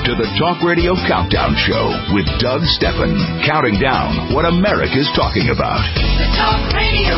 to the Talk Radio Countdown Show with Doug Stephan, counting down what America's talking about. The Talk Radio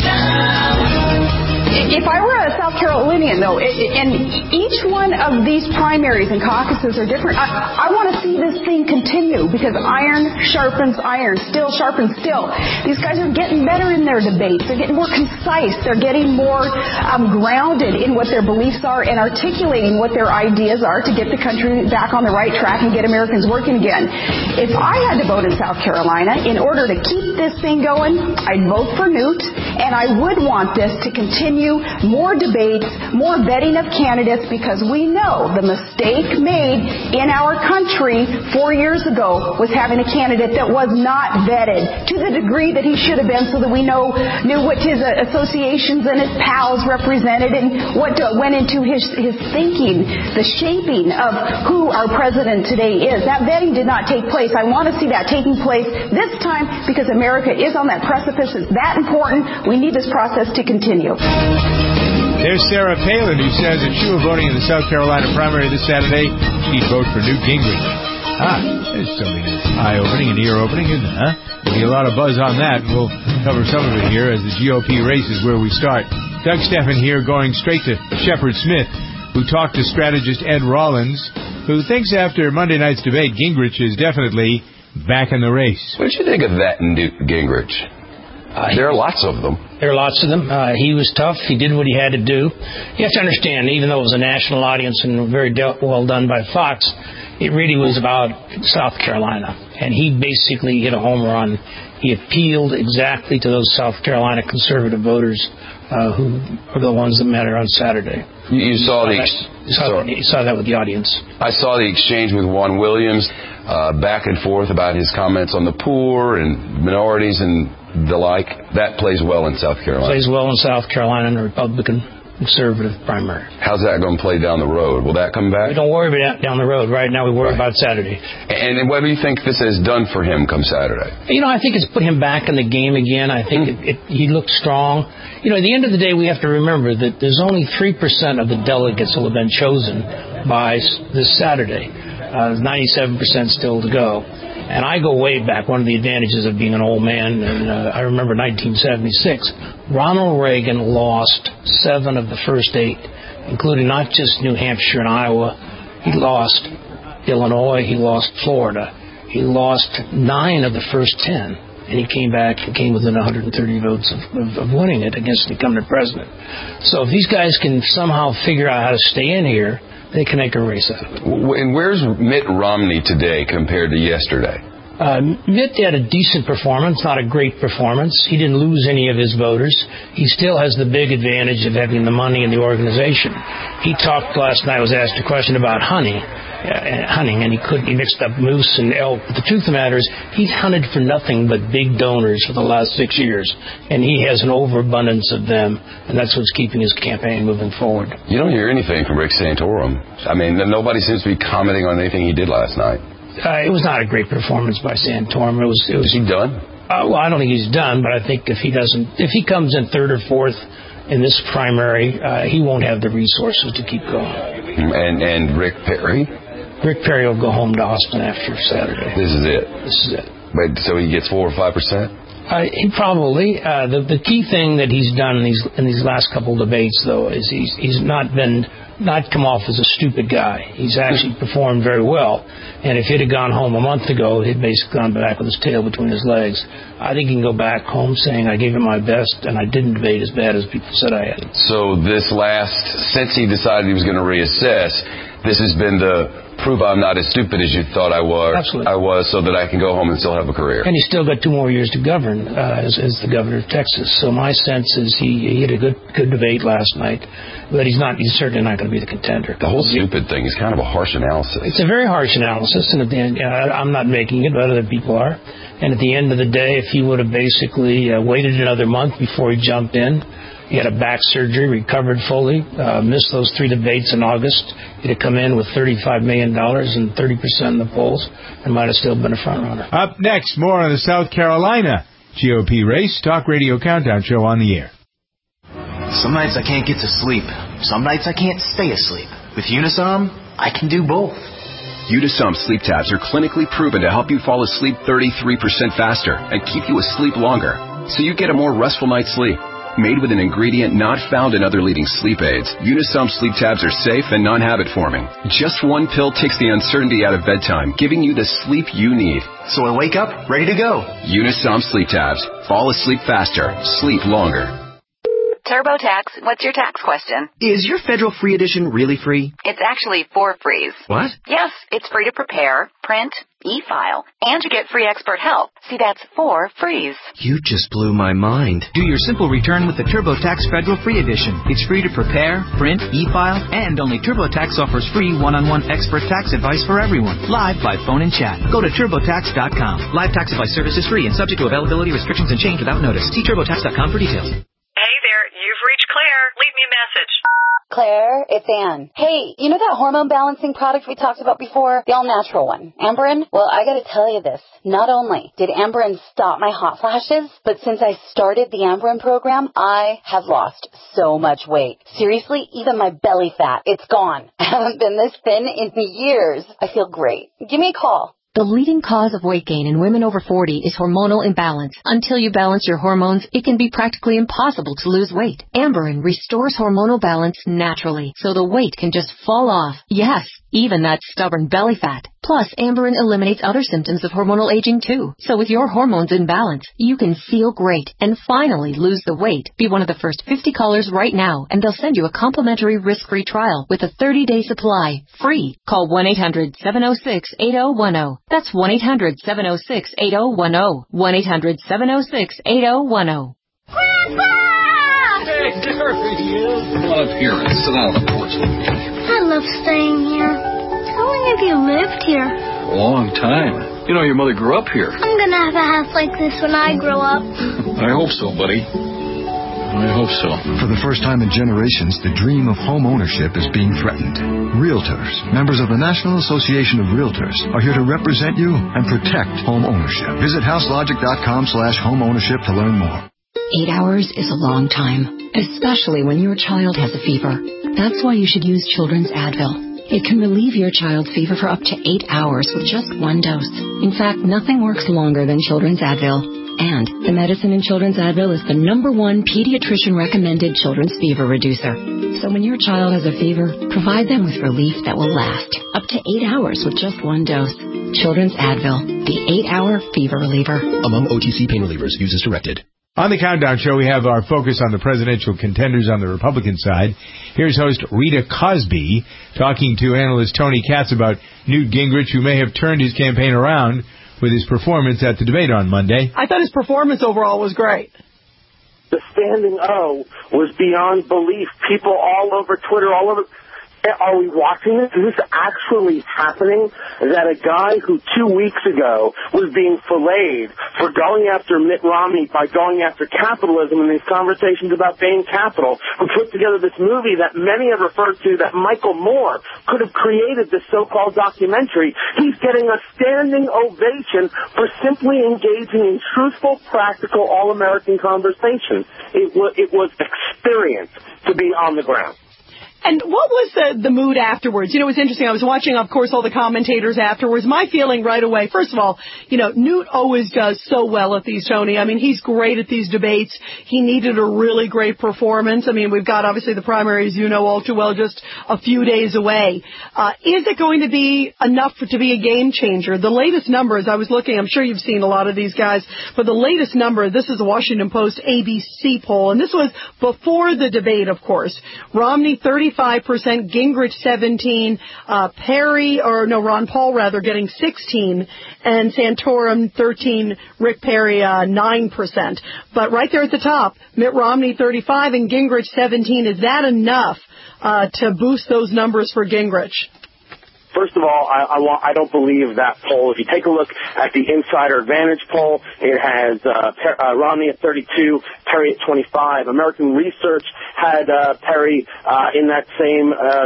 Countdown. If I were a South Carolinian, though, and each one of these primaries and caucuses are different, I want to see this thing continue because iron sharpens iron, steel sharpens steel. These guys are getting better in their debates. They're getting more concise. They're getting more grounded in what their beliefs are and articulating what their ideas are to get the country back on the right track and get Americans working again. If I had to vote in South Carolina, in order to keep this thing going, I'd vote for Newt, and I would want this to continue. More debates, more vetting of candidates, because we know the mistake made in our country 4 years ago was having a candidate that was not vetted to the degree that he should have been, so that we knew what his associations and his pals represented and what went into his thinking, the shaping of who our president today is. That vetting did not take place. I want to see that taking place this time because America is on that precipice. It's that important. We need this process to continue. There's Sarah Palin, who says if she were voting in the South Carolina primary this Saturday, she'd vote for Newt Gingrich. There's something eye-opening and ear-opening, isn't it, huh? There'll be a lot of buzz on that, and we'll cover some of it here as the GOP race is where we start. Doug Stephan here, going straight to Shepard Smith, who talked to strategist Ed Rollins, who thinks after Monday night's debate, Gingrich is definitely back in the race. What did you think of that Newt Gingrich? There are lots of them. There are lots of them. He was tough. He did what he had to do. You have to understand, even though it was a national audience and very well done by Fox, it really was about South Carolina. And he basically hit a home run. He appealed exactly to those South Carolina conservative voters who are the ones that matter on Saturday. You saw that with the audience. I saw the exchange with Juan Williams, back and forth about his comments on the poor and minorities and the like. That plays well in South Carolina. Plays well in South Carolina in the Republican conservative primary. How's that going to play down the road? Will that come back? We don't worry about down the road. Right now we worry about Saturday. And what do you think this has done for him come Saturday? I think it's put him back in the game again. I think he looked strong. At the end of the day, we have to remember that there's only 3% of the delegates who have been chosen by this Saturday. 97% still to go. And I go way back. One of the advantages of being an old man, and I remember 1976, Ronald Reagan lost 7 of the first 8, including not just New Hampshire and Iowa. He lost Illinois. He lost Florida. He lost 9 of the first 10. And he came back and came within 130 votes of winning it against the incumbent president. So if these guys can somehow figure out how to stay in here, they can make a race out of it. And where's Mitt Romney today compared to yesterday? Mitt had a decent performance, not a great performance. He didn't lose any of his voters. He still has the big advantage of having the money and the organization. He talked last night, was asked a question about hunting, and he mixed up moose and elk. But the truth of the matter is, he's hunted for nothing but big donors for the last 6 years, and he has an overabundance of them, and that's what's keeping his campaign moving forward. You don't hear anything from Rick Santorum. I mean, nobody seems to be commenting on anything he did last night. It was not a great performance by Santorum. Is he done? Well, I don't think he's done, but I think if he comes in 3rd or 4th in this primary, he won't have the resources to keep going. And Rick Perry? Rick Perry will go home to Austin after Saturday. This is it? This is it. But so he gets 4 or 5%? He probably. The key thing that he's done in these last couple of debates, though, is he's not come off as a stupid guy. He's actually performed very well. And if he'd have gone home a month ago, he'd basically gone back with his tail between his legs. I think he can go back home saying, I gave it my best, and I didn't debate as bad as people said I had. So since he decided he was going to reassess, this has been the prove I'm not as stupid as you thought I was. Absolutely. I was, so that I can go home and still have a career. And he's still got 2 more years to govern as the governor of Texas. So my sense is he had a good debate last night, but he's certainly not going to be the contender. The whole stupid thing is kind of a harsh analysis. It's a very harsh analysis, and at the end, I'm not making it, but other people are. And at the end of the day, if he would have basically waited another month before he jumped in, he had a back surgery, recovered fully, missed those 3 debates in August. He'd have come in with $35 million and 30% in the polls and might have still been a front runner. Up next, more on the South Carolina GOP race. Talk Radio Countdown Show on the air. Some nights I can't get to sleep. Some nights I can't stay asleep. With Unisom, I can do both. Unisome sleep tabs are clinically proven to help you fall asleep 33% faster and keep you asleep longer, so you get a more restful night's sleep. Made with an ingredient not found in other leading sleep aids, Unisome sleep tabs are safe and non-habit forming. Just one pill takes the uncertainty out of bedtime, giving you the sleep you need. So I wake up ready to go. Unisome sleep tabs. Fall asleep faster. Sleep longer. TurboTax, what's your tax question? Is your federal free edition really free? It's actually 4 frees. What? Yes, it's free to prepare, print, e-file, and to get free expert help. See, that's 4 frees. You just blew my mind. Do your simple return with the TurboTax Federal Free Edition. It's free to prepare, print, e-file, and only TurboTax offers free one-on-one expert tax advice for everyone, live by phone and chat. Go to TurboTax.com. Live tax advice service is free and subject to availability restrictions and change without notice. See TurboTax.com for details. Hey there, you've reached Claire. Leave me a message. Claire, it's Ann. Hey, you know that hormone balancing product we talked about before? The all-natural one, Amberen? Well, I gotta tell you this. Not only did Amberen stop my hot flashes, but since I started the Amberen program, I have lost so much weight. Seriously, even my belly fat, it's gone. I haven't been this thin in years. I feel great. Give me a call. The leading cause of weight gain in women over 40 is hormonal imbalance. Until you balance your hormones, it can be practically impossible to lose weight. Amberen restores hormonal balance naturally, so the weight can just fall off. Yes, even that stubborn belly fat. Plus, Amberen eliminates other symptoms of hormonal aging too. So with your hormones in balance, you can feel great and finally lose the weight. Be one of the first 50 callers right now, and they'll send you a complimentary risk-free trial with a 30-day supply, free. Call 1-800-706-8010. That's 1-800-706-8010. 1-800-706-8010. Grandpa! Hey, there he is. Come on up here and sit down on the porch. I love staying here. How long have you lived here? A long time. You know, your mother grew up here. I'm gonna have a house like this when I grow up. I hope so, buddy. I hope so. For the first time in generations, the dream of home ownership is being threatened. Realtors, members of the National Association of Realtors, are here to represent you and protect home ownership. Visit houselogic.com/homeownership to learn more. 8 hours is a long time, especially when your child has a fever. That's why you should use Children's Advil. It can relieve your child's fever for up to 8 hours with just one dose. In fact, nothing works longer than Children's Advil. And the medicine in Children's Advil is the #1 pediatrician-recommended children's fever reducer. So when your child has a fever, provide them with relief that will last up to 8 hours with just one dose. Children's Advil, the 8-hour fever reliever. Among OTC pain relievers, use as directed. On the Countdown Show, we have our focus on the presidential contenders on the Republican side. Here's host Rita Cosby talking to analyst Tony Katz about Newt Gingrich, who may have turned his campaign around with his performance at the debate on Monday. I thought his performance overall was great. The standing O was beyond belief. People all over Twitter, all over... Are we watching this? Is this actually happening? That a guy who 2 weeks ago was being filleted for going after Mitt Romney by going after capitalism and these conversations about Bain Capital, who put together this movie that many have referred to that Michael Moore could have created this so-called documentary, he's getting a standing ovation for simply engaging in truthful, practical, all-American conversation. It was experience to be on the ground. And what was the mood afterwards? You know, it was interesting. I was watching, of course, all the commentators afterwards. My feeling right away, first of all, you know, Newt always does so well at these, Tony. I mean, he's great at these debates. He needed a really great performance. I mean, we've got, obviously, the primaries, you know all too well, just a few days away. Is it going to be enough to be a game changer? The latest numbers, I was looking, I'm sure you've seen a lot of these guys, but the latest number, this is a Washington Post ABC poll, and this was before the debate, of course. Romney, 35%, Gingrich 17%, Ron Paul getting 16%, and Santorum 13%, Rick Perry 9%. But right there at the top, Mitt Romney 35% and Gingrich 17%. Is that enough to boost those numbers for Gingrich? First of all, I don't believe that poll. If you take a look at the Insider Advantage poll, it has Romney at 32, Perry at 25. American Research had Perry in that same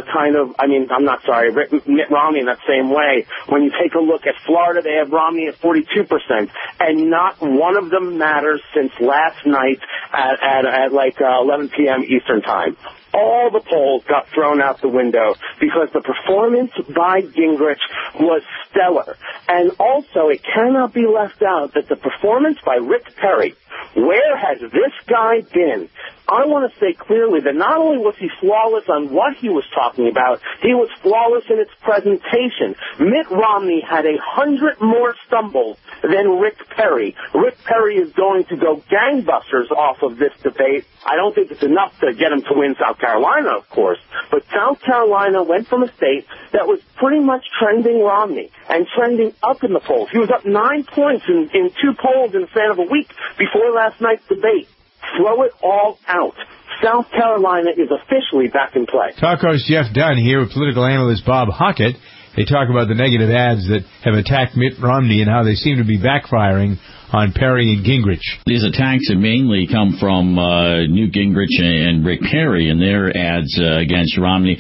Mitt Romney in that same way. When you take a look at Florida, they have Romney at 42%, and not one of them matters since last night at 11 p.m. Eastern Time. all the polls got thrown out the window because the performance by Gingrich was stellar. And also, it cannot be left out that the performance by Rick Perry, where has this guy been? I want to say clearly that not only was he flawless on what he was talking about, he was flawless in its presentation. Mitt Romney had 100 more stumbles than Rick Perry. Rick Perry is going to go gangbusters off of this debate. I don't think it's enough to get him to win South Carolina, of course, but South Carolina went from a state that was pretty much trending Romney and trending up in the polls. He was up 9 points in 2 polls in the span of a week before last night's debate. Throw it all out. South Carolina is officially back in play. Talk host Jeff Dunn here with political analyst Bob Hockett. They talk about the negative ads that have attacked Mitt Romney and how they seem to be backfiring on Perry and Gingrich. These attacks have mainly come from Newt Gingrich and Rick Perry and their ads against Romney.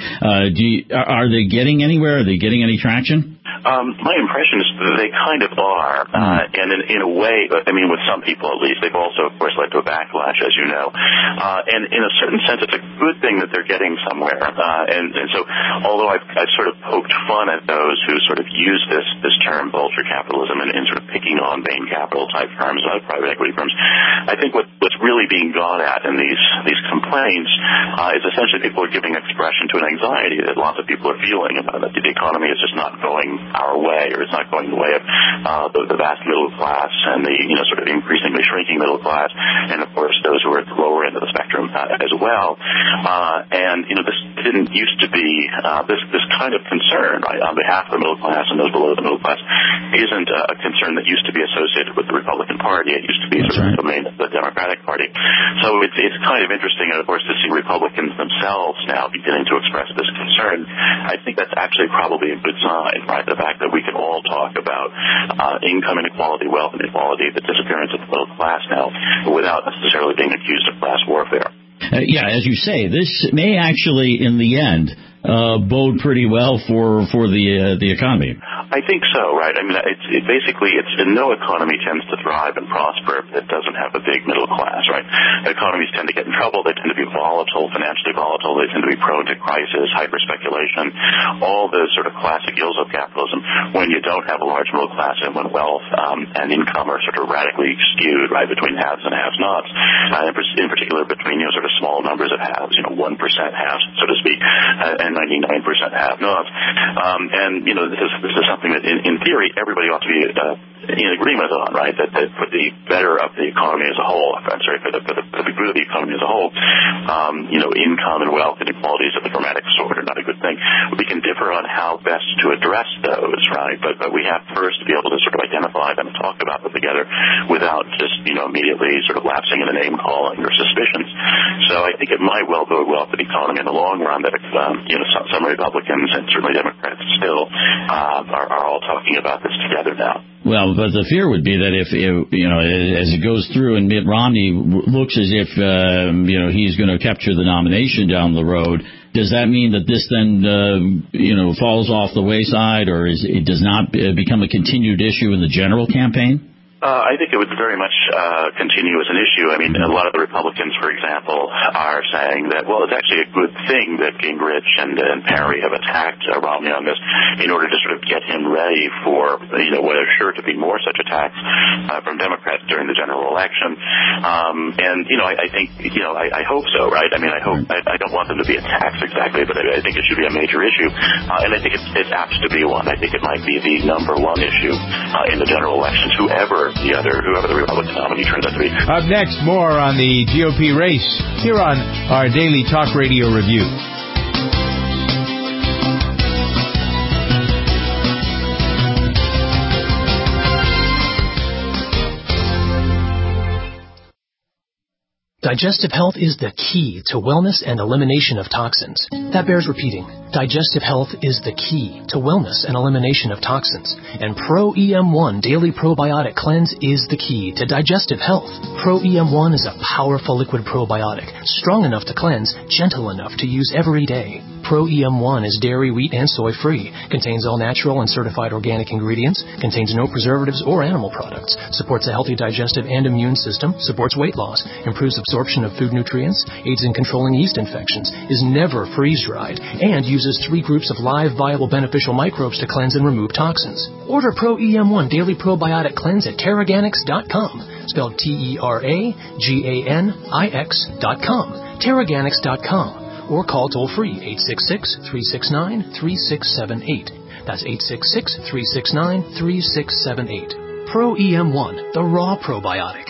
Are they getting anywhere? Are they getting any traction? My impression is that they kind of are, and in a way, I mean, with some people at least, they've also, of course, led to a backlash, as you know. And in a certain sense, it's a good thing that they're getting somewhere. And so, although I've sort of poked fun at those who sort of use this term, vulture capitalism, and sort of picking on Bain Capital type firms, private equity firms, I think what's really being gone at in these complaints is essentially people are giving expression to an anxiety that lots of people are feeling about that the economy is just not going our way, or it's not going the way of the vast middle class and the sort of increasingly shrinking middle class, and of course those who are at the lower end of the spectrum as well. And this didn't used to be this kind of concern, right, on behalf of the middle class and those below the middle class isn't a concern that used to be associated with the Republican Party. It used to be sort of the domain of the Democratic Party. So it's kind of interesting, of course, to see Republicans themselves now beginning to express this concern. I think that's actually probably a good sign, right? The fact that we can all talk about income inequality, wealth inequality, the disappearance of the middle class now, without necessarily being accused of class warfare. Yeah, as you say, this may actually, in the end, bode pretty well for the economy. I think so, right? I mean, it's no economy tends to thrive and prosper if it doesn't have a big middle class, right? Economies tend to get in trouble. They tend to be volatile, financially volatile. They tend to be prone to crisis, hyper-speculation, all those sort of classic ills of capitalism when you don't have a large middle class and when wealth and income are sort of radically skewed, right, between haves and have-nots, in particular between, sort of small numbers of haves, 1% haves, so to speak, and 99% have-nots. And, this is something that, in theory, everybody ought to be in agreement on, right? That for the better of the economy as a whole, I'm sorry, for the good of the economy as a whole, income and wealth inequalities of the dramatic sort are not a good thing. We can differ on how best to address those, right? But we have first to be able to sort of identify them and talk about them together without just, immediately sort of lapsing into name-calling or suspicions. So I think it might well bode well for the economy in the long run that, some Republicans and certainly Democrats still are all talking about this together now. Well, but the fear would be that if, as it goes through and Mitt Romney looks as if, he's going to capture the nomination down the road, does that mean that this then, falls off the wayside, or it does not become a continued issue in the general campaign? I think it would very much continue as an issue. I mean, a lot of the Republicans, for example, are saying that, well, it's actually a good thing that Gingrich and Perry have attacked Romney on this in order to sort of get him ready for, what are sure to be more such attacks from Democrats during the general election. I think, I hope so, right? I mean, I don't want them to be attacks exactly, but I think it should be a major issue. And I think it's apt to be one. I think it might be the number one issue in the general elections, whoever the Republican nominee turns out to be. Up next, more on the GOP race here on our Daily Talk Radio Review. Digestive health is the key to wellness and elimination of toxins. That bears repeating. Digestive health is the key to wellness and elimination of toxins. And Pro-EM1 Daily Probiotic Cleanse is the key to digestive health. Pro-EM1 is a powerful liquid probiotic, strong enough to cleanse, gentle enough to use every day. Pro-EM1 is dairy, wheat, and soy-free, contains all natural and certified organic ingredients, contains no preservatives or animal products, supports a healthy digestive and immune system, supports weight loss, improves absorption absorption of food nutrients, aids in controlling yeast infections, is never freeze-dried, and uses 3 groups of live, viable, beneficial microbes to cleanse and remove toxins. Order Pro EM1 Daily Probiotic Cleanse at Terraganix.com, spelled TerraGanix.com, Terraganix.com, or call toll-free 866-369-3678. That's 866-369-3678. Pro EM1, the raw probiotic.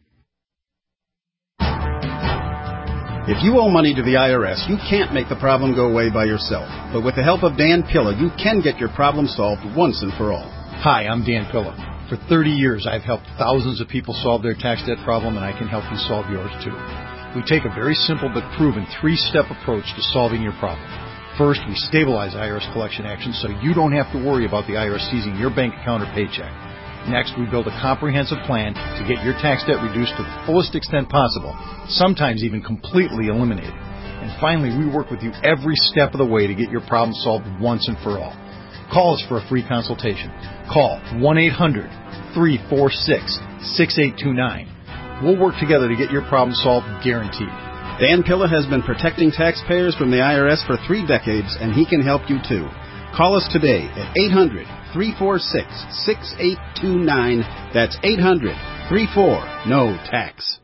If you owe money to the IRS, you can't make the problem go away by yourself. But with the help of Dan Pilla, you can get your problem solved once and for all. Hi, I'm Dan Pilla. For 30 years, I've helped thousands of people solve their tax debt problem, and I can help you solve yours too. We take a very simple but proven 3-step approach to solving your problem. First, we stabilize IRS collection actions so you don't have to worry about the IRS seizing your bank account or paycheck. Next, we build a comprehensive plan to get your tax debt reduced to the fullest extent possible, sometimes even completely eliminated. And finally, we work with you every step of the way to get your problem solved once and for all. Call us for a free consultation. Call 1-800-346-6829. We'll work together to get your problem solved, guaranteed. Dan Pilla has been protecting taxpayers from the IRS for 3 decades, and he can help you too. Call us today at 800-346-6829. That's 800-34-NO-TAX.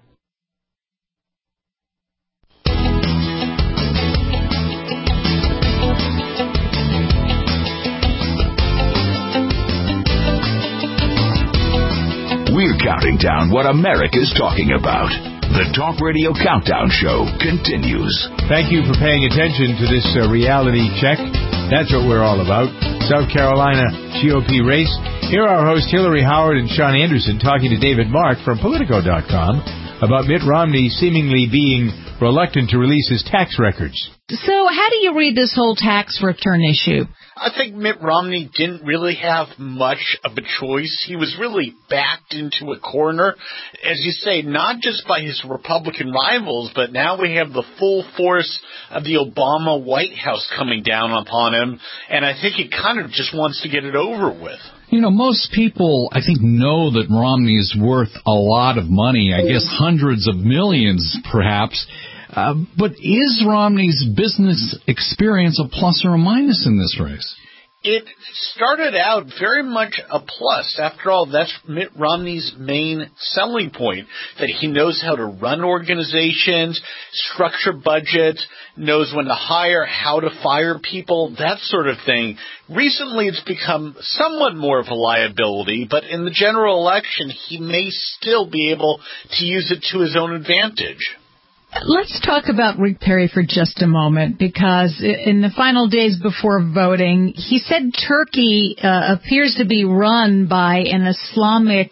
We're counting down what America's talking about. The Talk Radio Countdown Show continues. Thank you for paying attention to this reality check. That's what we're all about. South Carolina GOP race. Here are our hosts Hillary Howard and Sean Anderson talking to David Mark from Politico.com about Mitt Romney seemingly being reluctant to release his tax records. So how do you read this whole tax return issue? I think Mitt Romney didn't really have much of a choice. He was really backed into a corner, as you say, not just by his Republican rivals, but now we have the full force of the Obama White House coming down upon him, and I think he kind of just wants to get it over with. You know, most people, I think, know that Romney is worth a lot of money, I guess hundreds of millions, perhaps. But is Romney's business experience a plus or a minus in this race? It started out very much a plus. After all, that's Mitt Romney's main selling point, that he knows how to run organizations, structure budgets, knows when to hire, how to fire people, that sort of thing. Recently, it's become somewhat more of a liability, but in the general election, he may still be able to use it to his own advantage. Let's talk about Rick Perry for just a moment, because in the final days before voting, he said Turkey appears to be run by an Islamic,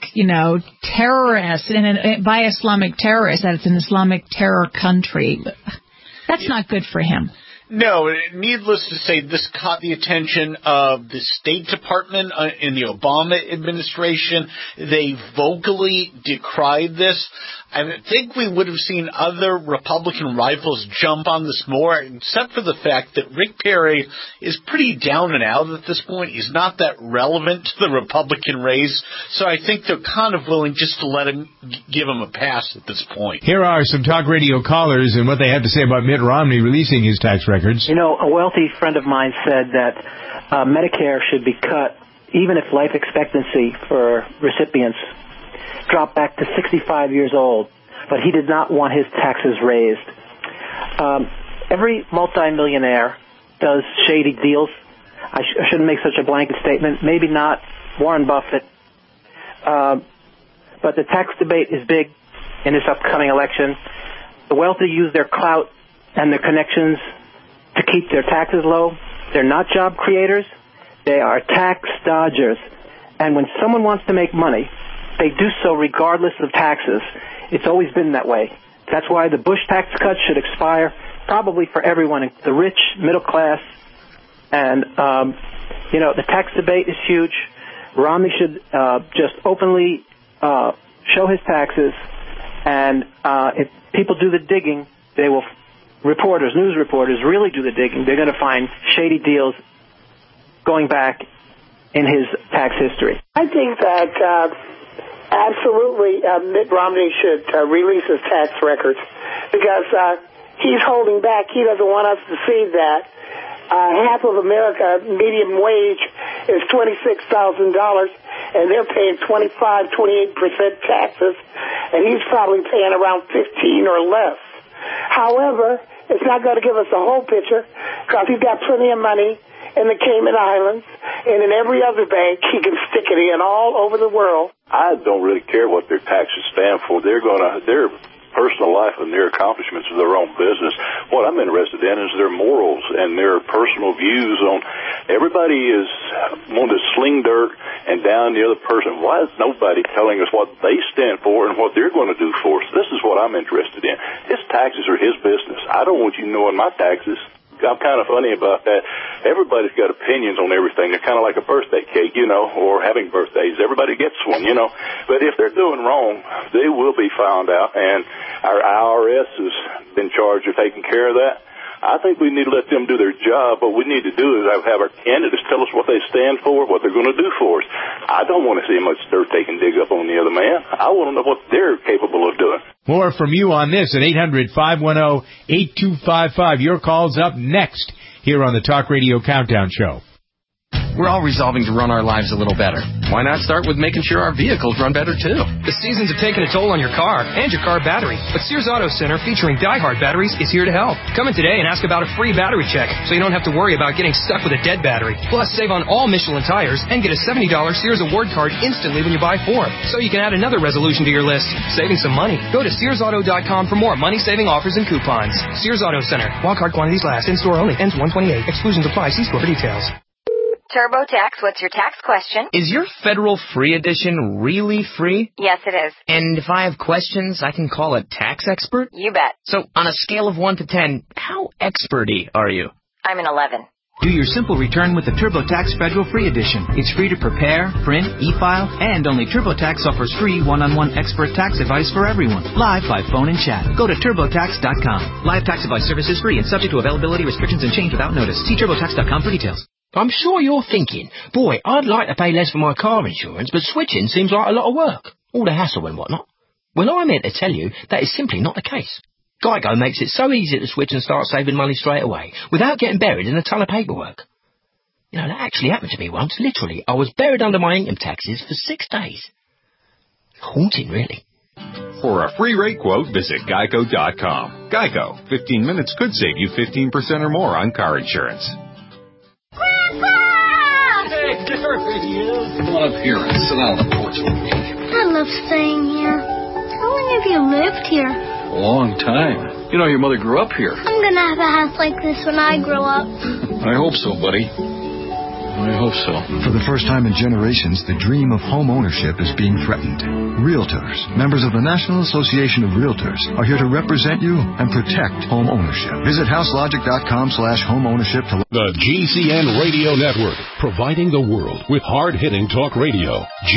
terrorist, by Islamic terrorists, that it's an Islamic terror country. That's not good for him. No, needless to say, this caught the attention of the State Department in the Obama administration. They vocally decried this. I think we would have seen other Republican rivals jump on this more, except for the fact that Rick Perry is pretty down and out at this point. He's not that relevant to the Republican race, so I think they're kind of willing just to let him, give him a pass at this point. Here are some talk radio callers and what they have to say about Mitt Romney releasing his tax records. You know, a wealthy friend of mine said that Medicare should be cut, even if life expectancy for recipients dropped back to 65 years old, but he did not want his taxes raised. Every multimillionaire does shady deals. I shouldn't make such a blanket statement. Maybe not Warren Buffett. But the tax debate is big in this upcoming election. The wealthy use their clout and their connections to keep their taxes low. They're not job creators. They are tax dodgers. And when someone wants to make money, they do so regardless of taxes. It's always been that way. That's why the Bush tax cuts should expire, probably for everyone, the rich, middle class. And, the tax debate is huge. Romney should just openly show his taxes. And if people do the digging, they will, news reporters really do the digging. They're going to find shady deals going back in his tax history. I think that Absolutely, Mitt Romney should release his tax records because he's holding back. He doesn't want us to see that. Half of America, medium wage, is $26,000, and they're paying 25, 28% taxes, and he's probably paying around 15 or less. However, it's not going to give us the whole picture because he's got plenty of money in the Cayman Islands and in every other bank he can stick it in all over the world. I don't really care what their taxes stand for. Their personal life and their accomplishments are their own business. What I'm interested in is their morals and their personal views on. Everybody is wanting to sling dirt and down the other person. Why is nobody telling us what they stand for and what they're going to do for us? This is what I'm interested in. His taxes are his business. I don't want you knowing my taxes. I'm kind of funny about that. Everybody's got opinions on everything. They're kind of like a birthday cake, or having birthdays. Everybody gets one, But if they're doing wrong, they will be found out, and our IRS has been charged of taking care of that. I think we need to let them do their job. What we need to do is have our candidates tell us what they stand for, what they're going to do for us. I don't want to see how much dirt they can dig up on the other man. I want to know what they're capable of doing. More from you on this at 800-510-8255. Your call's up next here on the Talk Radio Countdown Show. We're all resolving to run our lives a little better. Why not start with making sure our vehicles run better, too? The seasons have taken a toll on your car and your car battery, but Sears Auto Center, featuring Die Hard batteries, is here to help. Come in today and ask about a free battery check so you don't have to worry about getting stuck with a dead battery. Plus, save on all Michelin tires and get a $70 Sears Award card instantly when you buy 4, so you can add another resolution to your list, saving some money. Go to SearsAuto.com for more money-saving offers and coupons. Sears Auto Center. While card quantities last. In-store only. Ends 1/28. Exclusions apply. See store for details. TurboTax, what's your tax question? Is your federal free edition really free? Yes, it is. And if I have questions, I can call a tax expert? You bet. So, on a scale of 1 to 10, how expert-y are you? I'm an 11. Do your simple return with the TurboTax Federal Free Edition. It's free to prepare, print, e-file, and only TurboTax offers free one-on-one expert tax advice for everyone, live by phone and chat. Go to TurboTax.com. Live tax advice service is free and subject to availability, restrictions, and change without notice. See TurboTax.com for details. I'm sure you're thinking, boy, I'd like to pay less for my car insurance, but switching seems like a lot of work. All the hassle and whatnot. Well, I'm here to tell you that is simply not the case. Geico makes it so easy to switch and start saving money straight away, without getting buried in a ton of paperwork. That actually happened to me once. Literally, I was buried under my income taxes for 6 days. Haunting, really. For a free rate quote, visit Geico.com. Geico. 15 minutes could save you 15% or more on car insurance. Hey, there he is. Come on up here and sit down on the porch with me. I love staying here. How long have you lived here? A long time. Your mother grew up here. I'm gonna have a house like this when I grow up. I hope so, buddy. I hope so. For the first time in generations, the dream of home ownership is being threatened. Realtors, members of the National Association of Realtors, are here to represent you and protect home ownership. Visit houselogic.com/homeownership to... The GCN Radio Network, providing the world with hard-hitting talk radio.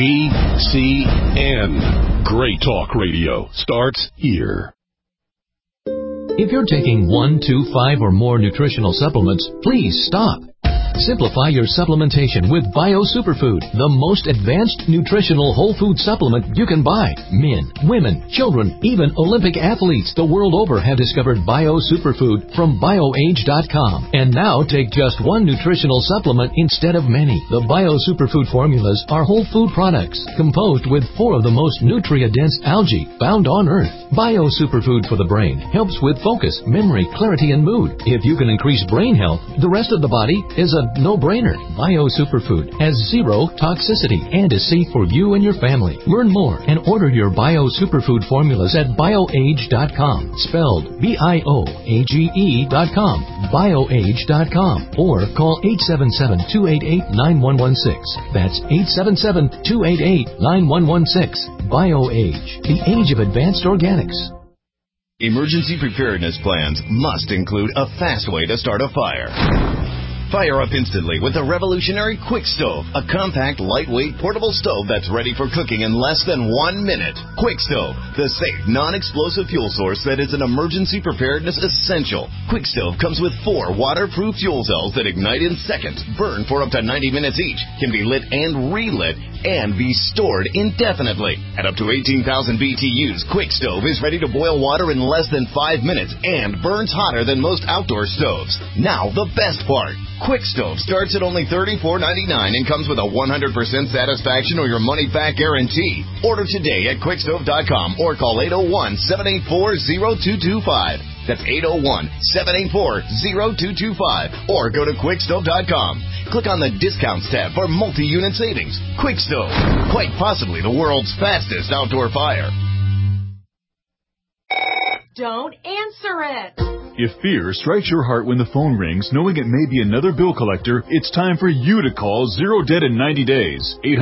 GCN. Great talk radio starts here. If you're taking 1, 2, 5, or more nutritional supplements, please stop. Simplify your supplementation with Bio Superfood, the most advanced nutritional whole food supplement you can buy. Men, women, children, even Olympic athletes the world over have discovered Bio Superfood from BioAge.com. And now take just one nutritional supplement instead of many. The Bio Superfood formulas are whole food products composed with 4 of the most nutrient-dense algae found on Earth. Bio Superfood for the brain helps with focus, memory, clarity, and mood. If you can increase brain health, the rest of the body is a no-brainer. Bio Superfood has 0 toxicity and is safe for you and your family. Learn more and order your Bio Superfood formulas at BioAge.com, spelled BIOAGE.com, BioAge.com, or call 877-288-9116. That's 877-288-9116. BioAge, the age of advanced organics. Emergency preparedness plans must include a fast way to start a fire. Fire up instantly with the revolutionary Quick Stove, a compact, lightweight, portable stove that's ready for cooking in less than 1 minute. Quick Stove, the safe, non-explosive fuel source that is an emergency preparedness essential. Quick Stove comes with 4 waterproof fuel cells that ignite in seconds, burn for up to 90 minutes each, can be lit and relit, and be stored indefinitely. At up to 18,000 BTUs, Quick Stove is ready to boil water in less than 5 minutes and burns hotter than most outdoor stoves. Now, the best part. Quick Stove starts at only $34.99 and comes with a 100% satisfaction or your money-back guarantee. Order today at quickstove.com or call 801-784-0225. That's 801-784-0225. Or go to quickstove.com. Click on the Discounts tab for multi-unit savings. Quick Stove, quite possibly the world's fastest outdoor fire. Don't answer it. If fear strikes your heart when the phone rings, knowing it may be another bill collector, it's time for you to call Zero Debt in 90 Days.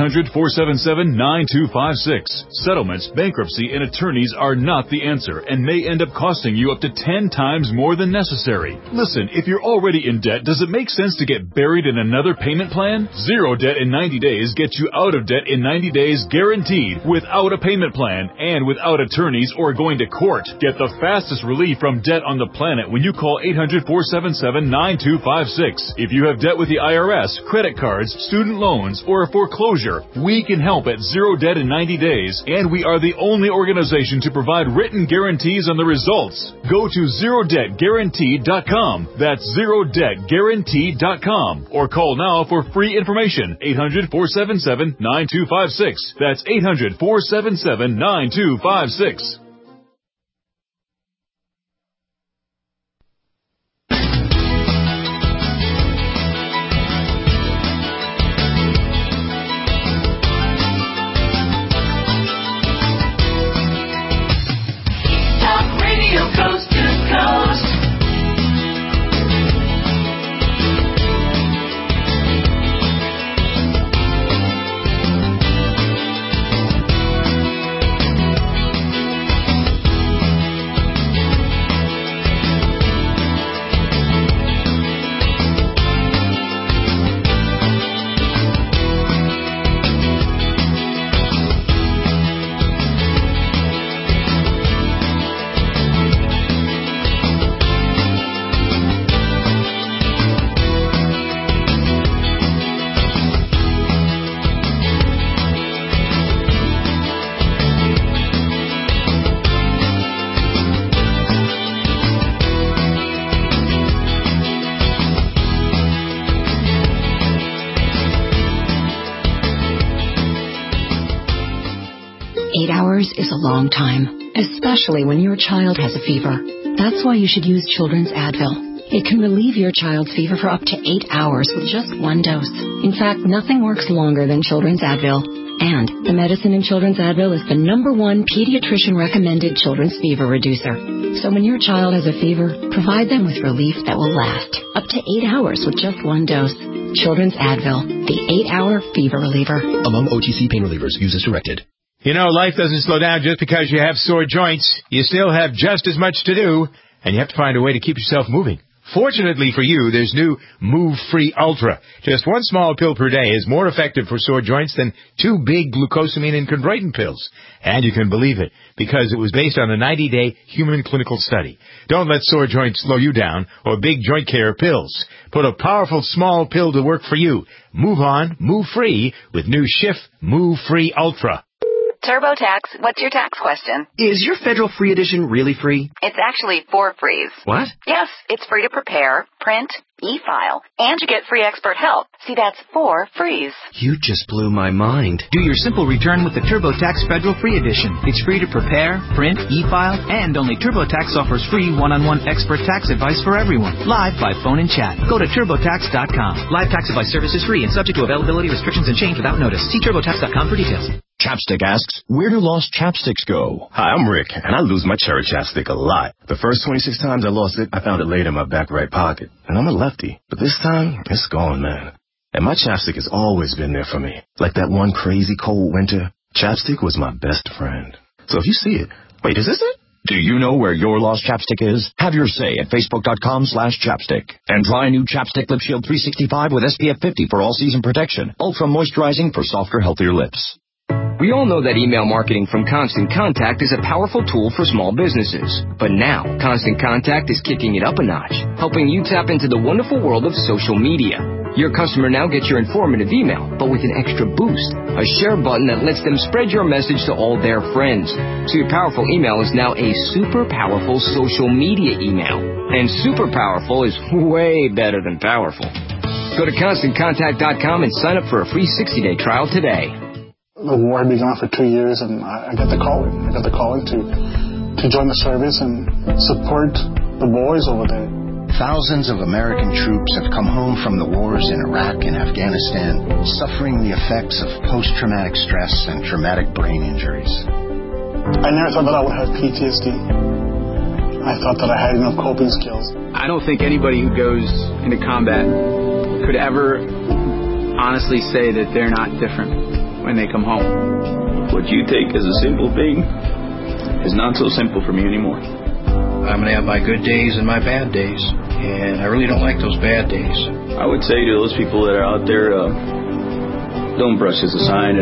800-477-9256. Settlements, bankruptcy, and attorneys are not the answer and may end up costing you up to 10 times more than necessary. Listen, if you're already in debt, does it make sense to get buried in another payment plan? Zero Debt in 90 Days gets you out of debt in 90 days guaranteed, without a payment plan and without attorneys or going to court. Get the fastest relief from debt on the planet when you call 800-477-9256. If you have debt with the IRS, credit cards, student loans, or a foreclosure, we can help at Zero Debt in 90 Days, and we are the only organization to provide written guarantees on the results. Go to ZeroDebtGuaranteed.com. That's ZeroDebtGuaranteed.com. Or call now for free information. 800-477-9256. That's 800-477-9256. Coast to coast. Is a long time, especially when your child has a fever. That's why you should use Children's Advil. It can relieve your child's fever for up to 8 hours with just 1 dose. In fact, nothing works longer than Children's Advil. And the medicine in Children's Advil is the #1 pediatrician-recommended children's fever reducer. So when your child has a fever, provide them with relief that will last up to 8 hours with just 1 dose. Children's Advil, the 8-hour fever reliever. Among OTC pain relievers, use as directed. You know, life doesn't slow down just because you have sore joints. You still have just as much to do, and you have to find a way to keep yourself moving. Fortunately for you, there's new Move Free Ultra. Just 1 small pill per day is more effective for sore joints than 2 big glucosamine and chondroitin pills. And you can believe it, because it was based on a 90-day human clinical study. Don't let sore joints slow you down or big joint care pills. Put a powerful small pill to work for you. Move on, move free with new Schiff Move Free Ultra. TurboTax, what's your tax question? Is your federal free edition really free? It's actually 4 frees. What? Yes, it's free to prepare, print, e-file, and you get free expert help. See, that's 4 frees. You just blew my mind. Do your simple return with the TurboTax Federal Free Edition. It's free to prepare, print, e-file, and only TurboTax offers free one-on-one expert tax advice for everyone. Live by phone and chat. Go to TurboTax.com. Live tax advice service is free and subject to availability restrictions and change without notice. See TurboTax.com for details. Chapstick asks, where do lost chapsticks go? Hi, I'm Rick, and I lose my cherry chapstick a lot. The first 26 times I lost it, I found it laid in my back right pocket. And I'm a lefty. But this time, it's gone, man. And my chapstick has always been there for me. Like that one crazy cold winter, chapstick was my best friend. So if you see it, wait, is this it? Do you know where your lost chapstick is? Have your say at Facebook.com/chapstick. And try new Chapstick Lip Shield 365 with SPF 50 for all-season protection. Ultra moisturizing for softer, healthier lips. We all know that email marketing from Constant Contact is a powerful tool for small businesses. But now, Constant Contact is kicking it up a notch, helping you tap into the wonderful world of social media. Your customer now gets your informative email, but with an extra boost, a share button that lets them spread your message to all their friends. So your powerful email is now a super powerful social media email. And super powerful is way better than powerful. Go to ConstantContact.com and sign up for a free 60-day trial today. The war had been on for 2 years, and I got the call in. I got the call in to join the service and support the boys over there. Thousands of American troops have come home from the wars in Iraq and Afghanistan, suffering the effects of post-traumatic stress and traumatic brain injuries. I never thought that I would have PTSD. I thought that I had enough coping skills. I don't think anybody who goes into combat could ever honestly say that they're not different when they come home. What you take as a simple thing is not so simple for me anymore. I'm going to have my good days and my bad days, and I really don't like those bad days. I would say to those people that are out there, don't brush us aside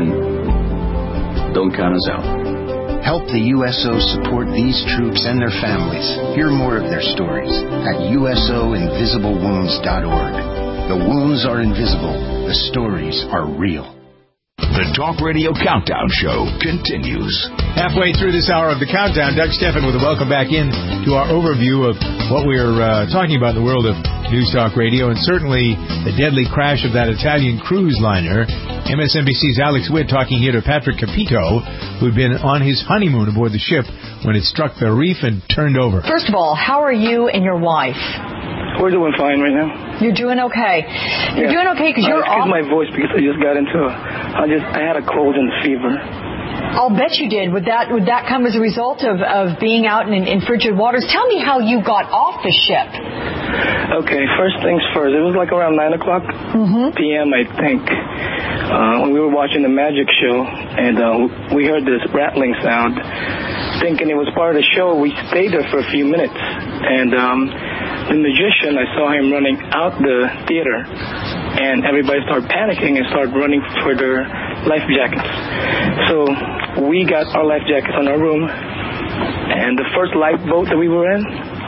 and don't count us out. Help the USO support these troops and their families. Hear more of their stories at usoinvisiblewounds.org. The wounds are invisible. The stories are real. The Talk Radio Countdown Show continues. Halfway through this hour of the countdown, Doug Steffen with a welcome back in to our overview of what we're talking about in the world of News Talk Radio, and certainly the deadly crash of that Italian cruise liner. MSNBC's Alex Witt talking here to Patrick Capito, who'd been on his honeymoon aboard the ship when it struck the reef and turned over. First of all, how are you and your wife? We're doing fine right now. You're doing okay. You're doing okay because you're off. Excuse my voice because I just got into I had a cold and fever. I'll bet you did. Would that come as a result of being out in frigid waters? Tell me how you got off the ship. Okay, first things first. It was like around 9 o'clock p.m., I think, when we were watching the magic show, and we heard this rattling sound. Thinking it was part of the show, we stayed there for a few minutes, and the magician, I saw him running out the theater, and everybody started panicking and started running for their life jackets. So we got our life jackets on our room, and the first lifeboat that we were in,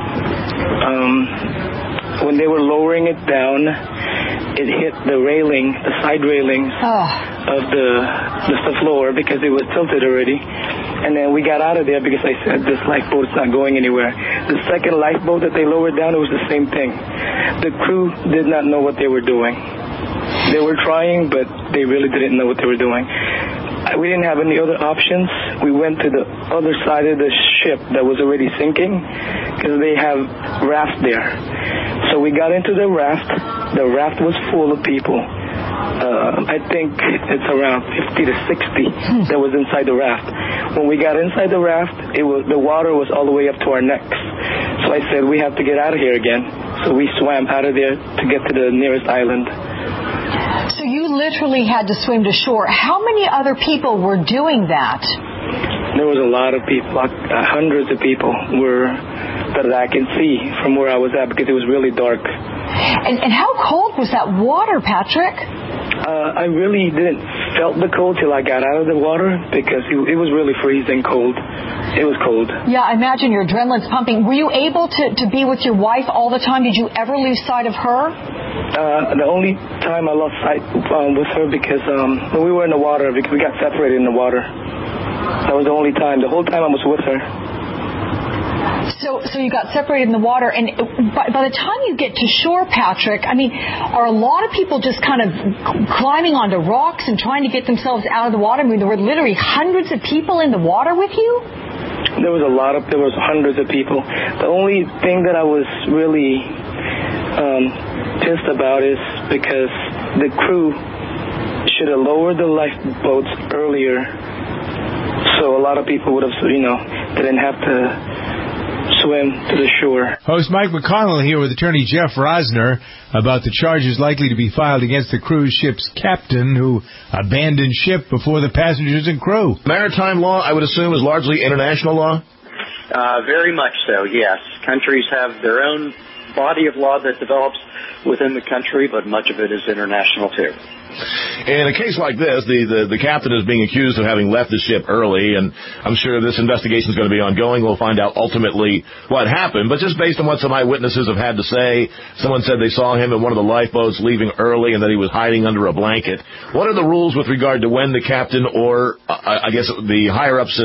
when they were lowering it down, it hit the railing, the side railing of the floor because it was tilted already. And then we got out of there because I said this lifeboat's not going anywhere. The second lifeboat that they lowered down, it was the same thing. The crew did not know what they were doing. They were trying, but they really didn't know what they were doing. We didn't have any other options. We went to the other side of the ship that was already sinking because they have raft there. So we got into the raft. The raft was full of people. I think it's around 50 to 60 that was inside the raft. When we got inside the raft, the water was all the way up to our necks. So I said, we have to get out of here again. So we swam out of there to get to the nearest island. So you literally had to swim to shore. How many other people were doing that? There was a lot of people, hundreds of people that I can see from where I was at because it was really dark. And how cold was that water, Patrick? I really didn't felt the cold till I got out of the water because it was really freezing cold. It was cold. Yeah, I imagine your adrenaline's pumping. Were you able to be with your wife all the time? Did you ever lose sight of her? The only time I lost sight with her because when we were in the water, because we got separated in the water. That was the only time. The whole time I was with her. So you got separated in the water, and by the time you get to shore, Patrick, I mean, are a lot of people just kind of climbing onto rocks and trying to get themselves out of the water? I mean, there were literally hundreds of people in the water with you? There was hundreds of people. The only thing that I was really pissed about is because the crew should have lowered the lifeboats earlier, so a lot of people would have, didn't have to swim to the shore. Host Mike McConnell here with attorney Jeff Rosner about the charges likely to be filed against the cruise ship's captain who abandoned ship before the passengers and crew. Maritime law, I would assume, is largely international law? Very much so, yes. Countries have their own body of law that develops within the country, but much of it is international, too. In a case like this, the captain is being accused of having left the ship early, and I'm sure this investigation is going to be ongoing. We'll find out ultimately what happened. But just based on what some eyewitnesses have had to say, someone said they saw him in one of the lifeboats leaving early and that he was hiding under a blanket. What are the rules with regard to when the captain or, I guess, the higher-ups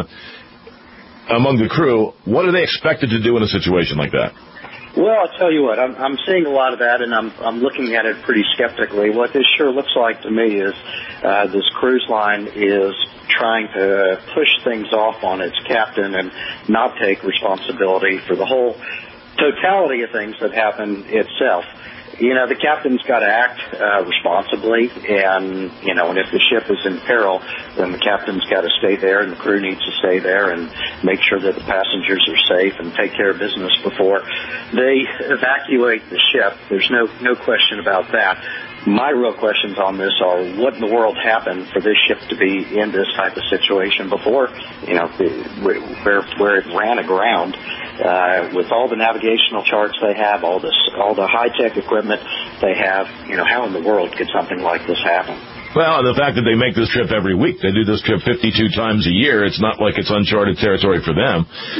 among the crew, what are they expected to do in a situation like that? Well, I'll tell you what, I'm seeing a lot of that, and I'm looking at it pretty skeptically. What this sure looks like to me is this cruise line is trying to push things off on its captain and not take responsibility for the whole totality of things that happen itself. You know, the captain's got to act responsibly, and, you know, and if the ship is in peril, then the captain's got to stay there, and the crew needs to stay there and make sure that the passengers are safe and take care of business before they evacuate the ship. There's no question about that. My real questions on this are, what in the world happened for this ship to be in this type of situation before, you know, where it ran aground, with all the navigational charts they have, all the high-tech equipment they have, you know, how in the world could something like this happen? Well, the fact that they make this trip every week, they do this trip 52 times a year, it's not like it's uncharted territory for them.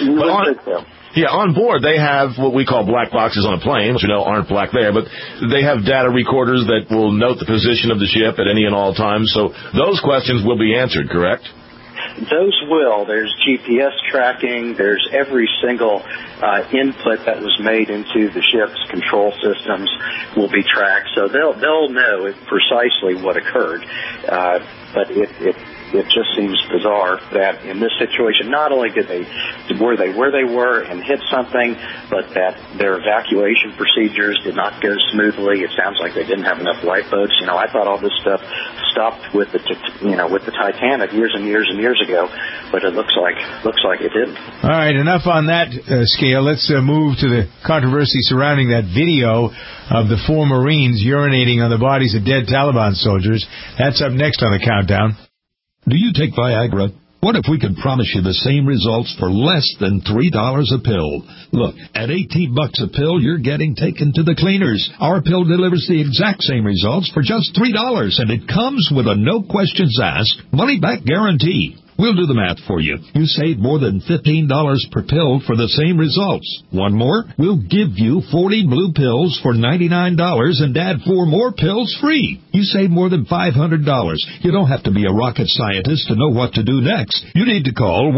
Yeah, on board, they have what we call black boxes on a plane, which, you know, aren't black there, but they have data recorders that will note the position of the ship at any and all times. So those questions will be answered, correct? Those will. There's GPS tracking. There's every single input that was made into the ship's control systems will be tracked. So they'll know precisely what occurred. But it just seems bizarre that in this situation, not only were they where they were and hit something, but that their evacuation procedures did not go smoothly. It sounds like they didn't have enough lifeboats. You know, I thought all this stuff stopped with the Titanic years and years and years ago, but it looks like it didn't. All right, enough on that scale. Let's move to the controversy surrounding that video of the 4 Marines urinating on the bodies of dead Taliban soldiers. That's up next on the countdown. Do you take Viagra? What if we could promise you the same results for less than $3 a pill? Look, at $18 a pill, you're getting taken to the cleaners. Our pill delivers the exact same results for just $3, and it comes with a no questions asked, money-back guarantee. We'll do the math for you. You save more than $15 per pill for the same results. One more, we'll give you 40 blue pills for $99 and add 4 more pills free. You save more than $500. You don't have to be a rocket scientist to know what to do next. You need to call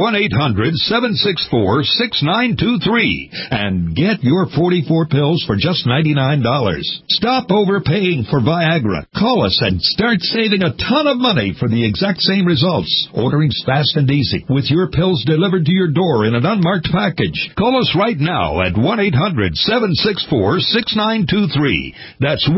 1-800-764-6923 and get your 44 pills for just $99. Stop overpaying for Viagra. Call us and start saving a ton of money for the exact same results. Ordering's fast and easy, with your pills delivered to your door in an unmarked package. Call us right now at 1-800-764-6923. That's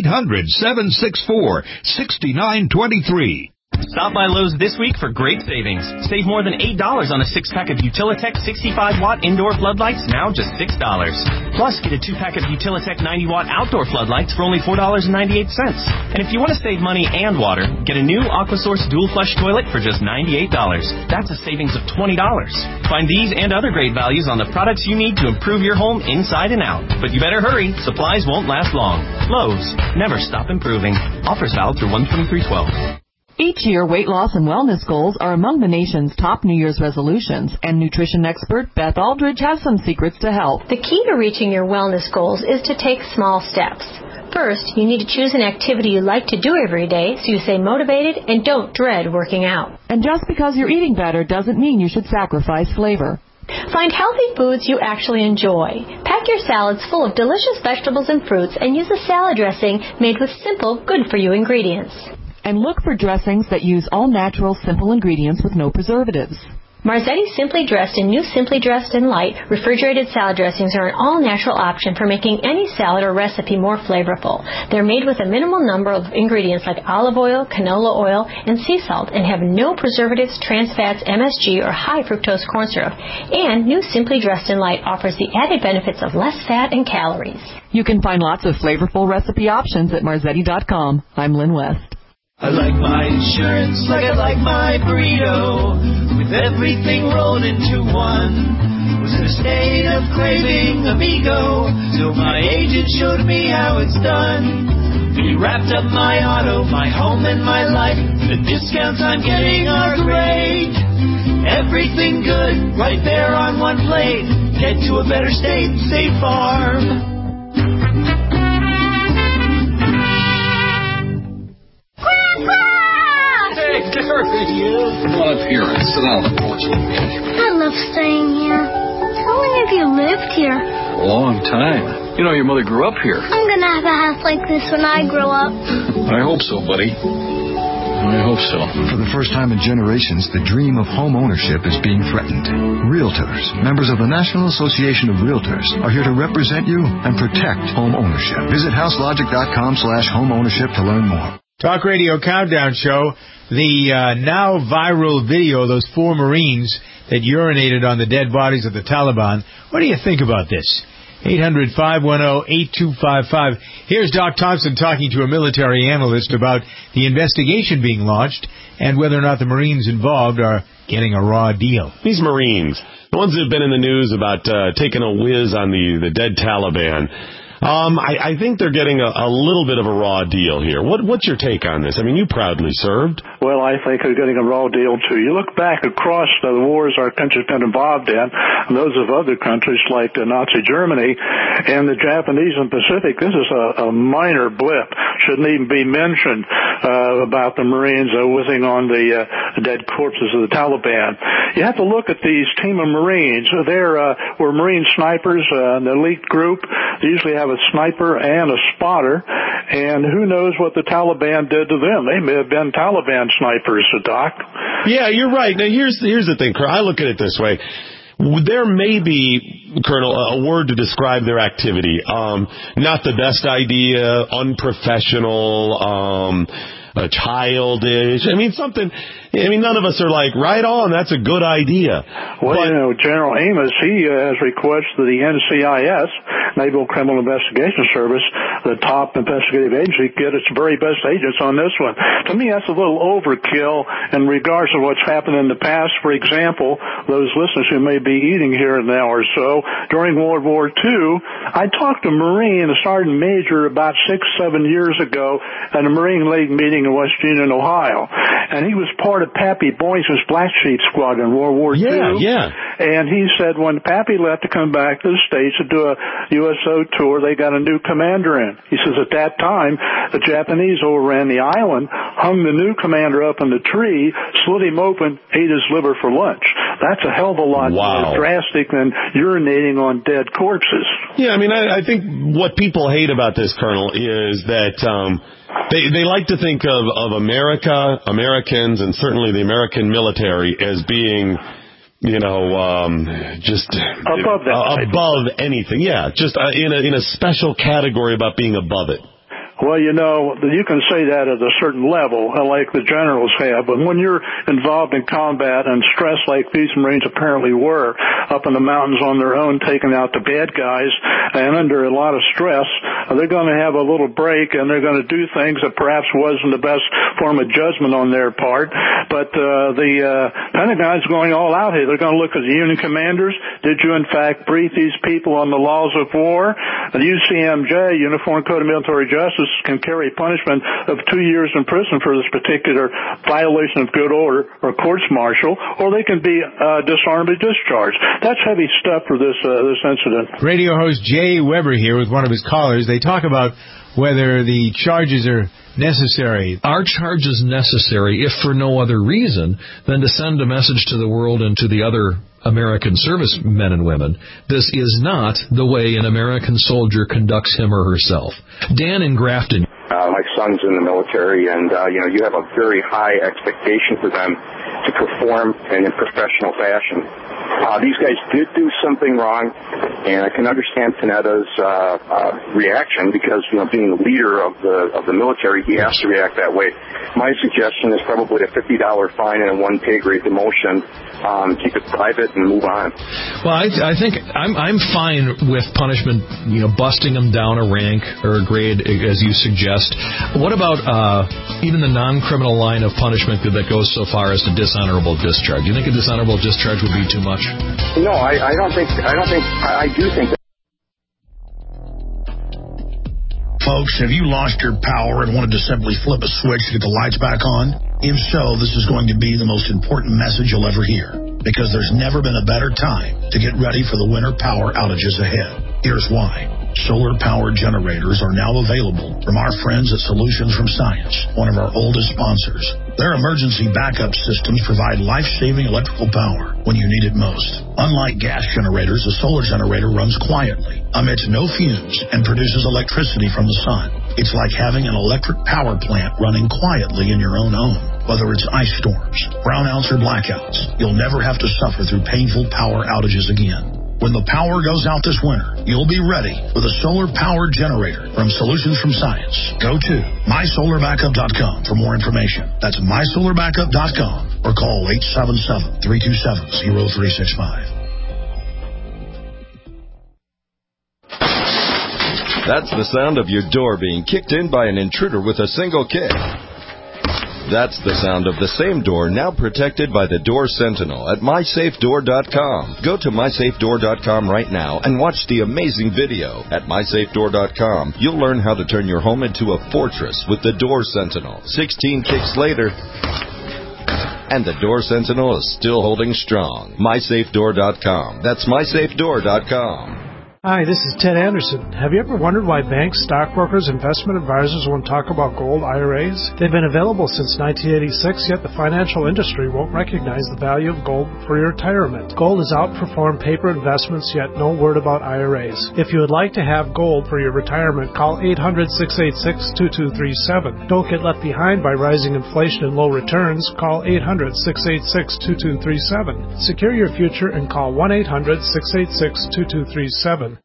1-800-764-6923. Stop by Lowe's this week for great savings. Save more than $8 on a 6-pack of Utilitech 65-watt indoor floodlights, now just $6. Plus, get a 2-pack of Utilitech 90-watt outdoor floodlights for only $4.98. And if you want to save money and water, get a new AquaSource dual flush toilet for just $98. That's a savings of $20. Find these and other great values on the products you need to improve your home inside and out. But you better hurry. Supplies won't last long. Lowe's. Never stop improving. Offers valid through 1/23/12. Each year, weight loss and wellness goals are among the nation's top New Year's resolutions, and nutrition expert Beth Aldridge has some secrets to help. The key to reaching your wellness goals is to take small steps. First, you need to choose an activity you like to do every day so you stay motivated and don't dread working out. And just because you're eating better doesn't mean you should sacrifice flavor. Find healthy foods you actually enjoy. Pack your salads full of delicious vegetables and fruits and use a salad dressing made with simple, good-for-you ingredients. And look for dressings that use all-natural, simple ingredients with no preservatives. Marzetti Simply Dressed and new Simply Dressed and Light refrigerated salad dressings are an all-natural option for making any salad or recipe more flavorful. They're made with a minimal number of ingredients like olive oil, canola oil, and sea salt and have no preservatives, trans fats, MSG, or high fructose corn syrup. And new Simply Dressed and Light offers the added benefits of less fat and calories. You can find lots of flavorful recipe options at Marzetti.com. I'm Lynn West. I like my insurance like I like my burrito, with everything rolled into one. Was in a state of craving amigo, till my agent showed me how it's done. He wrapped up my auto, my home, and my life. The discounts I'm getting are great. Everything good, right there on one plate. Get to a better state, State Farm. Hey, there he is. Come on up here and sit down on the porch with me. I love staying here. How long have you lived here? A long time. You know, your mother grew up here. I'm gonna have a house like this when I grow up. I hope so, buddy. I hope so. For the first time in generations, the dream of home ownership is being threatened. Realtors, members of the National Association of Realtors, are here to represent you and protect home ownership. Visit houselogic.com/homeownership to learn more. Talk Radio Countdown Show, the now viral video of those 4 Marines that urinated on the dead bodies of the Taliban. What do you think about this? 800-510-8255. Here's Doc Thompson talking to a military analyst about the investigation being launched and whether or not the Marines involved are getting a raw deal. These Marines, the ones that have been in the news about taking a whiz on the dead Taliban, I think they're getting a little bit of a raw deal here. What's your take on this? I mean, you proudly served. Well, I think they're getting a raw deal, too. You look back across the wars our country's been involved in, and those of other countries like Nazi Germany and the Japanese and Pacific, this is a minor blip. Shouldn't even be mentioned about the Marines whizzing on the dead corpses of the Taliban. You have to look at these team of Marines. They were Marine snipers, an elite group. They usually have a sniper and a spotter, and who knows what the Taliban did to them. They may have been Taliban snipers, Doc. Yeah, you're right. Now, here's the thing, Colonel. I look at it this way. There may be, Colonel, a word to describe their activity. Not the best idea, unprofessional, childish. I mean, none of us are like, right on, that's a good idea. Well, General Amos, he has requested the NCIS, Naval Criminal Investigation Service, the top investigative agency, get its very best agents on this one. To me, that's a little overkill in regards to what's happened in the past. For example, those listeners who may be eating here now or so, during World War II, I talked to a Marine, a Sergeant Major, about 6-7 years ago at a Marine League meeting in West Union, Ohio. And he was part of Pappy Boyce's Black Sheep Squadron in World War II. Yeah. And he said when Pappy left to come back to the States to do a USO tour, they got a new commander in. He says at that time, the Japanese overran the island, hung the new commander up in the tree, slit him open, ate his liver for lunch. That's a hell of a lot more drastic than urinating on dead corpses. Yeah, I mean, I think what people hate about this, Colonel, is that they like to think of America, Americans, and certainly the American military as being, just above anything. Yeah, just in a special category about being above it. Well, you can say that at a certain level, like the generals have, but when you're involved in combat and stress like these Marines apparently were, up in the mountains on their own, taking out the bad guys, and under a lot of stress, they're going to have a little break, and they're going to do things that perhaps wasn't the best form of judgment on their part. But the Pentagon's going all out here. They're going to look at the Union commanders. Did you, in fact, brief these people on the laws of war? The UCMJ, Uniform Code of Military Justice, can carry punishment of 2 years in prison for this particular violation of good order or courts-martial, or they can be dishonorably discharged. That's heavy stuff for this incident. Radio host Jay Weber here with one of his callers. They talk about whether the charges are necessary. Our charge is necessary if for no other reason than to send a message to the world and to the other American servicemen and women. This is not the way an American soldier conducts him or herself. Dan in Grafton. My son's in the military, and you have a very high expectation for them to perform and in professional fashion. These guys did do something wrong, and I can understand Panetta's reaction because, being the leader of the military, he has to react that way. My suggestion is probably a $50 fine and a 1 pay grade demotion. Keep it private and move on. Well, I think I'm fine with punishment, busting them down a rank or a grade, as you suggest. What about even the non-criminal line of punishment that goes so far as to dishonorable discharge? Do you think a dishonorable discharge would be too much? No, I don't think. I do think that. Folks, have you lost your power and wanted to simply flip a switch to get the lights back on? If so, this is going to be the most important message you'll ever hear, because there's never been a better time to get ready for the winter power outages ahead. Here's why. Solar-powered generators are now available from our friends at Solutions from Science, one of our oldest sponsors. Their emergency backup systems provide life-saving electrical power when you need it most. Unlike gas generators, a solar generator runs quietly, emits no fumes, and produces electricity from the sun. It's like having an electric power plant running quietly in your own home. Whether it's ice storms, brownouts, or blackouts, you'll never have to suffer through painful power outages again. When the power goes out this winter, you'll be ready with a solar-powered generator from Solutions from Science. Go to mysolarbackup.com for more information. That's mysolarbackup.com or call 877-327-0365. That's the sound of your door being kicked in by an intruder with a single kick. That's the sound of the same door now protected by the Door Sentinel at MySafeDoor.com. Go to MySafeDoor.com right now and watch the amazing video. At MySafeDoor.com, you'll learn how to turn your home into a fortress with the Door Sentinel. 16 kicks later, and the Door Sentinel is still holding strong. MySafeDoor.com. That's MySafeDoor.com. Hi, this is Ted Anderson. Have you ever wondered why banks, stockbrokers, investment advisors won't talk about gold IRAs? They've been available since 1986, yet the financial industry won't recognize the value of gold for your retirement. Gold has outperformed paper investments, yet no word about IRAs. If you would like to have gold for your retirement, call 800-686-2237. Don't get left behind by rising inflation and low returns. Call 800-686-2237. Secure your future and call 1-800-686-2237.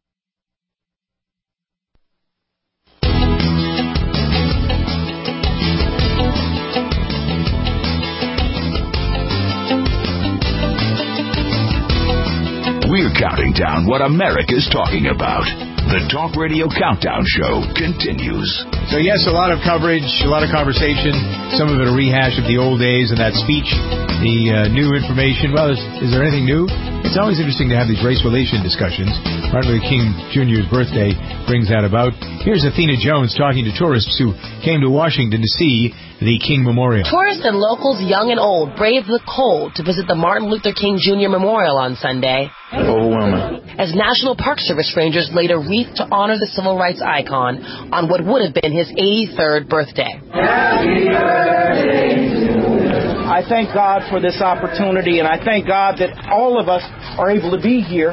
We're counting down what America's talking about. The Talk Radio Countdown Show continues. So, yes, a lot of coverage, a lot of conversation, some of it a rehash of the old days and that speech, the new information. Well, is there anything new? It's always interesting to have these race relation discussions. Martin Luther King Jr.'s birthday brings that about. Here's Athena Jones talking to tourists who came to Washington to see the King Memorial. Tourists and locals, young and old, braved the cold to visit the Martin Luther King Jr. Memorial on Sunday. Overwhelming. As National Park Service rangers laid a wreath to honor the civil rights icon on what would have been his 83rd birthday. Happy birthday to you. I thank God for this opportunity, and I thank God that all of us are able to be here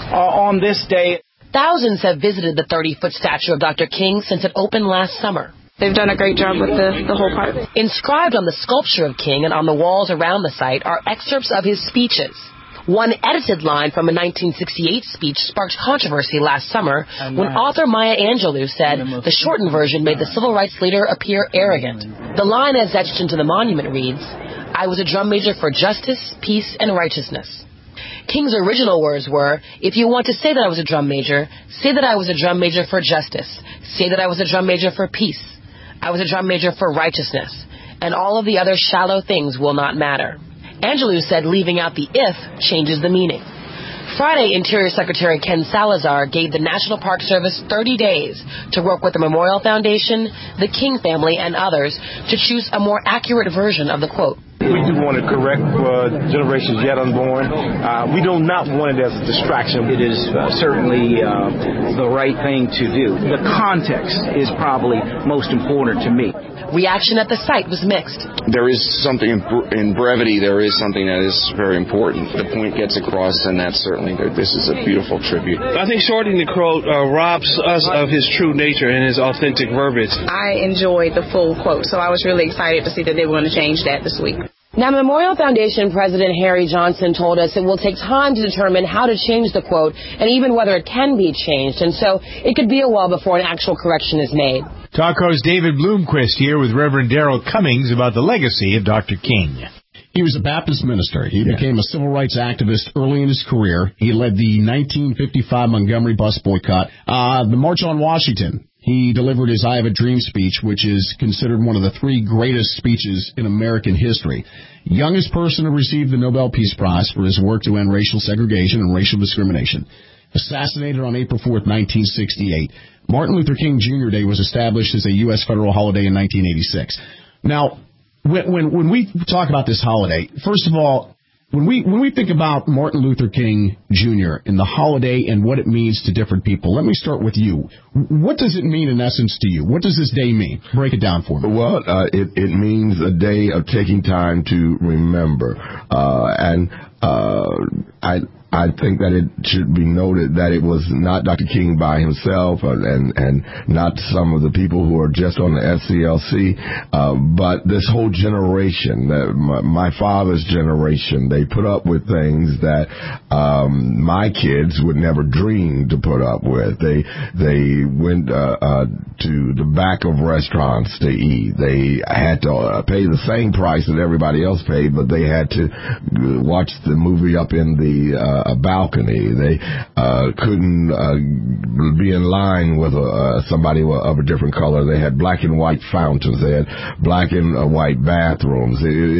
on this day. Thousands have visited the 30-foot statue of Dr. King since it opened last summer. They've done a great job with the whole park. Inscribed on the sculpture of King and on the walls around the site are excerpts of his speeches. One edited line from a 1968 speech sparked controversy last summer when author Maya Angelou said the shortened version made the civil rights leader appear arrogant. The line as etched into the monument reads, "I was a drum major for justice, peace, and righteousness." King's original words were, "If you want to say that I was a drum major, say that I was a drum major for justice. Say that I was a drum major for peace. I was a drum major for righteousness. And all of the other shallow things will not matter." Angelou said leaving out the "if" changes the meaning. Friday, Interior Secretary Ken Salazar gave the National Park Service 30 days to work with the Memorial Foundation, the King family, and others to choose a more accurate version of the quote. We do want to correct generations yet unborn. We do not want it as a distraction. It is certainly the right thing to do. The context is probably most important to me. Reaction at the site was mixed. There is something in brevity. There is something that is very important. The point gets across, and that's certainly good. This is a beautiful tribute. I think shortening the quote robs us of his true nature and his authentic verbiage. I enjoyed the full quote, so I was really excited to see that they were going to change that this week. Now, Memorial Foundation President Harry Johnson told us it will take time to determine how to change the quote and even whether it can be changed. And so it could be a while before an actual correction is made. Talk host David Bloomquist here with Reverend Darrell Cummings about the legacy of Dr. King. He was a Baptist minister. He became a civil rights activist early in his career. He led the 1955 Montgomery bus boycott, the March on Washington. He delivered his I Have a Dream speech, which is considered one of the 3 greatest speeches in American history. Youngest person to receive the Nobel Peace Prize for his work to end racial segregation and racial discrimination. Assassinated on April 4th, 1968. Martin Luther King Jr. Day was established as a U.S. federal holiday in 1986. Now, when we talk about this holiday, first of all, when we think about Martin Luther King Jr. and the holiday and what it means to different people, let me start with you. What does it mean in essence to you? What does this day mean? Break it down for me. Well, it means a day of taking time to remember. I think that it should be noted that it was not Dr. King by himself and not some of the people who are just on the SCLC, but this whole generation, my father's generation, they put up with things that my kids would never dream to put up with. They went to the back of restaurants to eat. They had to pay the same price that everybody else paid, but they had to watch the movie up in the balcony. They couldn't be in line with somebody of a different color. They had black and white fountains. They had black and white bathrooms.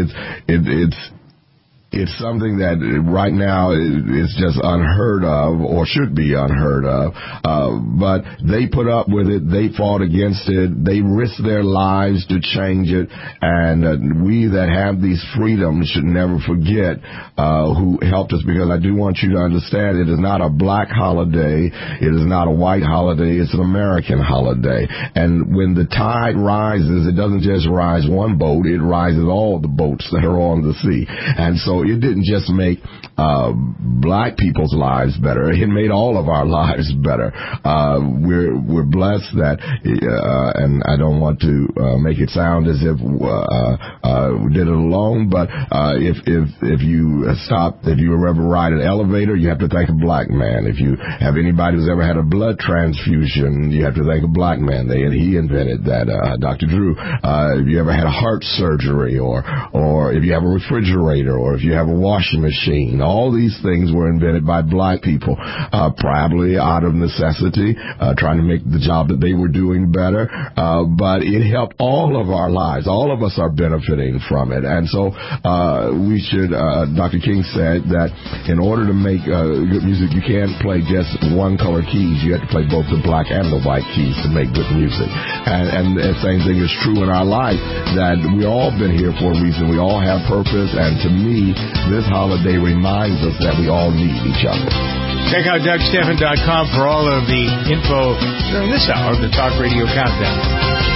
It's something that right now is just unheard of, or should be unheard of. But they put up with it. They fought against it. They risked their lives to change it. And we that have these freedoms should never forget who helped us, because I do want you to understand it is not a black holiday. It is not a white holiday. It's an American holiday. And when the tide rises, it doesn't just rise one boat. It rises all the boats that are on the sea. And so it didn't just make black people's lives better. It made all of our lives better. We're blessed that, and I don't want to make it sound as if we did it alone, but if you ever ride an elevator, you have to thank a black man. If you have anybody who's ever had a blood transfusion, you have to thank a black man. He invented that, Dr. Drew. If you ever had a heart surgery, or if you have a refrigerator, or if you have a washing machine, all these things were invented by black people, probably out of necessity, trying to make the job that they were doing better. But it helped all of our lives. All of us are benefiting from it. And so we should, Dr. King said that in order to make good music, you can't play just one color keys. You have to play both the black and the white keys to make good music. And the same thing is true in our life, that we all been here for a reason. We all have purpose. And to me, this holiday reminds us that we all need each other. Check out DougStephan.com for all of the info during this hour of the Talk Radio Countdown.